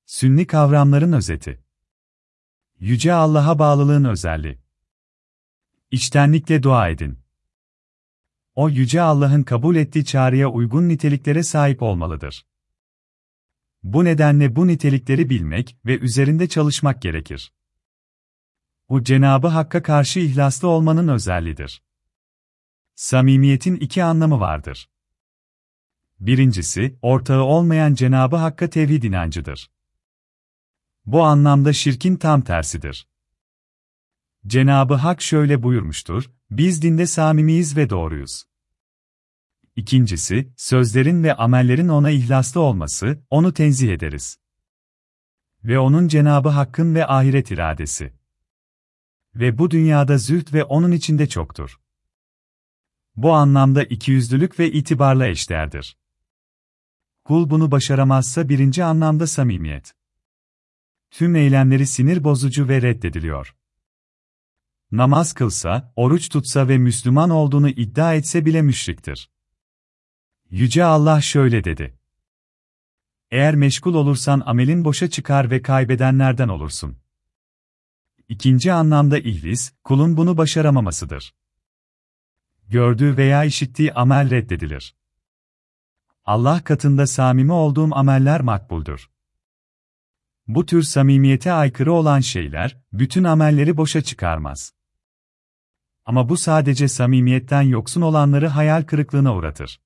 Sünni kavramların özeti. Yüce Allah'a bağlılığın özelliği. İçtenlikle dua edin. O Yüce Allah'ın kabul ettiği çağrıya uygun niteliklere sahip olmalıdır. Bu nedenle bu nitelikleri bilmek ve üzerinde çalışmak gerekir. Bu Cenab-ı Hakk'a karşı ihlaslı olmanın özelliğidir. Samimiyetin iki anlamı vardır. Birincisi, ortağı olmayan Cenab-ı Hakk'a tevhid inancıdır. Bu anlamda şirkin tam tersidir. Cenab-ı Hak şöyle buyurmuştur, biz dinde samimiyiz ve doğruyuz. İkincisi, sözlerin ve amellerin ona ihlaslı olması, onu tenzih ederiz. Ve onun Cenab-ı Hakk'ın ve ahiret iradesi. Ve bu dünyada zühd ve onun içinde çoktur. Bu anlamda ikiyüzlülük ve itibarla eşdeğerdir. Kul bunu başaramazsa birinci anlamda samimiyet. Tüm eylemleri sinir bozucu ve reddediliyor. Namaz kılsa, oruç tutsa ve Müslüman olduğunu iddia etse bile müşriktir. Yüce Allah şöyle dedi. Eğer meşgul olursan amelin boşa çıkar ve kaybedenlerden olursun. İkinci anlamda ihlis, kulun bunu başaramamasıdır. Gördüğü veya işittiği amel reddedilir. Allah katında samimi olduğum ameller makbuldür. Bu tür samimiyete aykırı olan şeyler, bütün amelleri boşa çıkarmaz. Ama bu sadece samimiyetten yoksun olanları hayal kırıklığına uğratır.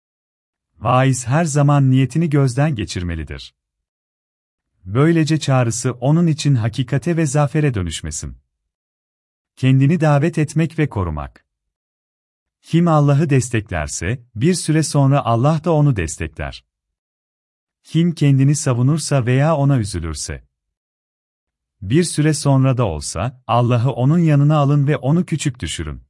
Vaiz her zaman niyetini gözden geçirmelidir. Böylece çağrısı onun için hakikate ve zafere dönüşmesin. Kendini davet etmek ve korumak. Kim Allah'ı desteklerse, bir süre sonra Allah da onu destekler. Kim kendini savunursa veya ona üzülürse, bir süre sonra da olsa, Allah'ı onun yanına alın ve onu küçük düşürün.